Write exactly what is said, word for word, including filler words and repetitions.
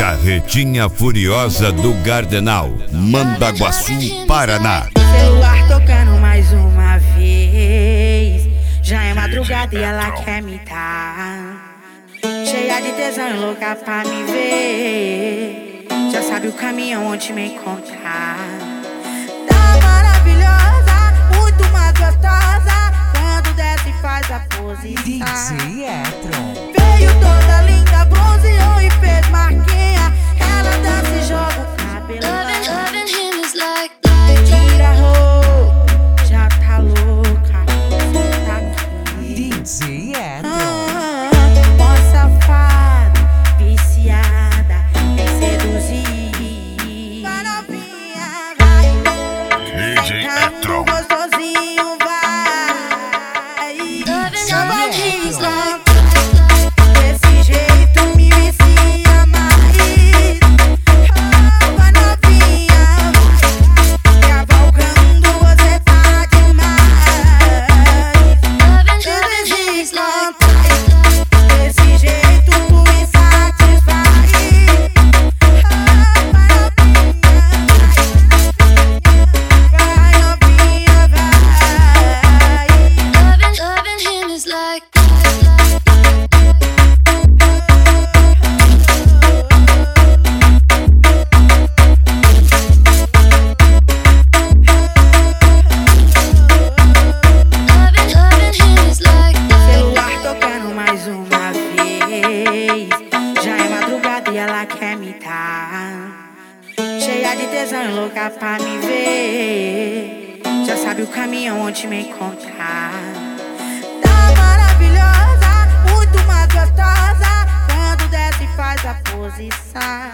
Carretinha Furiosa do Gardenal, Mandaguaçu, Paraná. Celular tocando mais uma vez. Já é madrugada e ela quer me dar. Cheia de tesão e louca pra me ver. Já sabe o caminho onde me encontrar. Tá maravilhosa, muito mais gostosa. Quando desce faz a posição. D J Etron. Veio toda linda, bronzeou e fez marquinha. Ela dança e joga o cabelo. Loving him is like, Tira a roupa, já tá louca. Tá aqui. D J Etron. Ah, mó safada, viciada em seduzir. Vai novinha, vai. D J Etron. Gostosinho, vai. loving him is like. Desse jeito me vicia mais. Ah, vai novinha, vai. Cavalgando você tá demais. Loving him is like. Desse jeito tu me satisfaz. Ah, vai novinha, vai. Vai novinha, vai. Loving, loving him is like. Loving, loving him is like. Celular tocando mais uma vez. Já é madrugada e ela quer me dar. Cheia de tesão e louca pra me ver. Já sabe o caminho onde me encontrar. Tá maravilhosa, muito mais gostosa. Quando desce faz a posição.